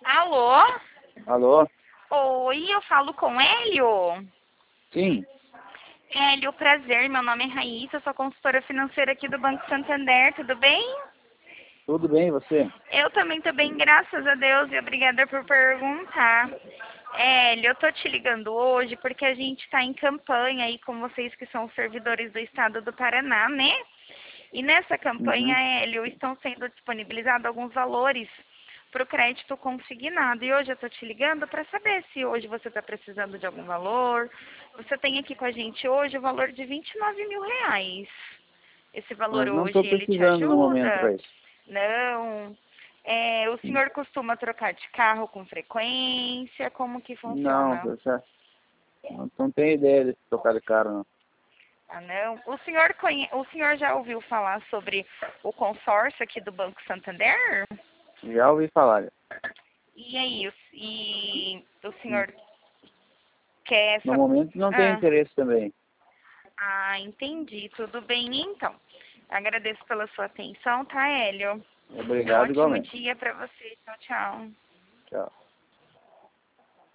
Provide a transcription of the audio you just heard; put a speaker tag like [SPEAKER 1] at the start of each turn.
[SPEAKER 1] Alô?
[SPEAKER 2] Alô?
[SPEAKER 1] Oi, eu falo com Hélio?
[SPEAKER 2] Sim,
[SPEAKER 1] Hélio, prazer, meu nome é Raíssa, eu sou consultora financeira aqui do Banco Santander, tudo bem?
[SPEAKER 2] tudo bem, e você?
[SPEAKER 1] Eu também tô bem, graças a Deus, e obrigada por perguntar. Hélio, eu tô te ligando hoje porque a gente tá em campanha aí com vocês que são os servidores do estado do Paraná, né? E nessa campanha,
[SPEAKER 2] Uhum.
[SPEAKER 1] Hélio, estão sendo disponibilizados alguns valores para o crédito consignado. E hoje eu estou te ligando para saber se hoje você está precisando de algum valor. Você tem aqui com a gente hoje o valor de R$ 29.000. Esse valor
[SPEAKER 2] Mas não estou
[SPEAKER 1] hoje, ele te
[SPEAKER 2] precisando no momento
[SPEAKER 1] ajuda?
[SPEAKER 2] para isso.
[SPEAKER 1] Não. O senhor costuma trocar de carro com frequência? Como que
[SPEAKER 2] Não,
[SPEAKER 1] funciona?
[SPEAKER 2] eu já não tenho ideia de tocar de cara, não.
[SPEAKER 1] Ah, não. O senhor já ouviu falar sobre o consórcio aqui do Banco Santander?
[SPEAKER 2] Já ouvi falar.
[SPEAKER 1] E aí, o
[SPEAKER 2] Hum.
[SPEAKER 1] senhor quer
[SPEAKER 2] No
[SPEAKER 1] essa...
[SPEAKER 2] momento não tenho
[SPEAKER 1] Ah,
[SPEAKER 2] interesse também.
[SPEAKER 1] entendi. Tudo bem, então. Agradeço pela sua atenção, tá, Hélio? Um
[SPEAKER 2] Obrigado
[SPEAKER 1] ótimo
[SPEAKER 2] igualmente.
[SPEAKER 1] dia para você. Tchau, tchau.
[SPEAKER 2] Tchau.